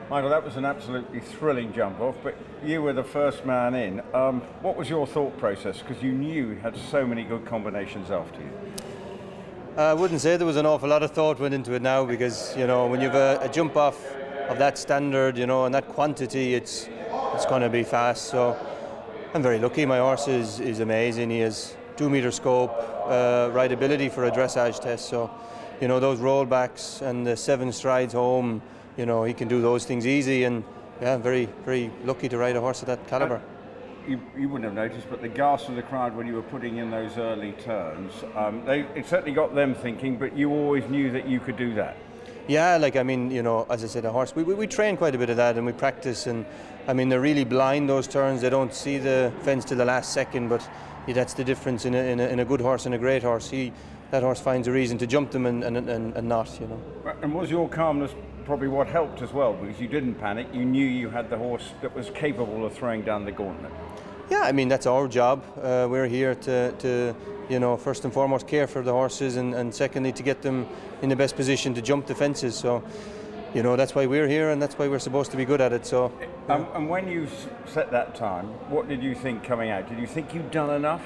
Michael, that was an absolutely thrilling jump off, but you were the first man in. What was your thought process? Because you knew you had so many good combinations after you. I wouldn't say there was an awful lot of thought went into it now, because when you've a jump off of that standard, and that quantity, it's going to be fast. So I'm very lucky. My horse is amazing. He has 2 meter scope, rideability for a dressage test. So those rollbacks and the 7 strides home, he can do those things easy, and very, very lucky to ride a horse of that calibre. You wouldn't have noticed, but the gasp of the crowd when you were putting in those early turns, it certainly got them thinking, but you always knew that you could do that. Yeah, as I said, a horse, we train quite a bit of that, and we practice, and they're really blind, those turns. They don't see the fence to the last second, but that's the difference in a good horse and a great horse. That horse finds a reason to jump them and not. And was your calmness probably what helped as well, because you didn't panic? You knew you had the horse that was capable of throwing down the gauntlet. Yeah, that's our job. We're here to first and foremost care for the horses, and secondly to get them in the best position to jump the fences. So, that's why we're here, and that's why we're supposed to be good at it. So. And when you set that time, what did you think coming out? Did you think you'd done enough?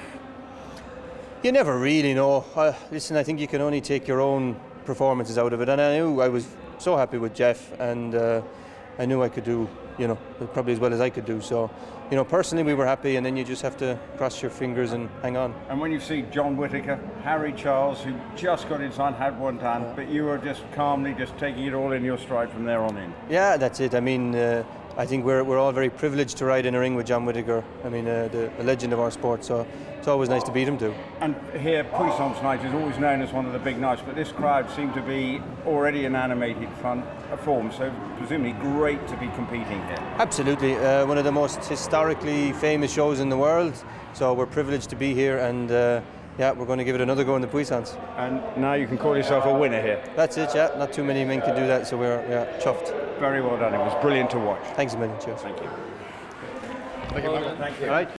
You never really know. Listen, I think you can only take your own performances out of it, and I knew I was so happy with Jeff, and I knew I could do, probably as well as I could do. So, personally we were happy, and then you just have to cross your fingers and hang on. And when you see John Whittaker, Harry Charles, who just got inside, had one down, but you were just calmly just taking it all in your stride from there on in. Yeah, that's it. I think we're all very privileged to ride in a ring with John Whittaker. The legend of our sport. So it's always nice to beat him too. And here, Puissance Night is always known as one of the big nights, but this crowd seemed to be already in animated form, so presumably great to be competing here. Absolutely, one of the most historically famous shows in the world. So we're privileged to be here, and we're going to give it another go in the Puissance. And now you can call yourself a winner here. That's it, yeah. Not too many men can do that, so we're chuffed. Very well done. It was brilliant to watch. Thanks a million. Cheers. Thank you. Thank you. Thank you. All right.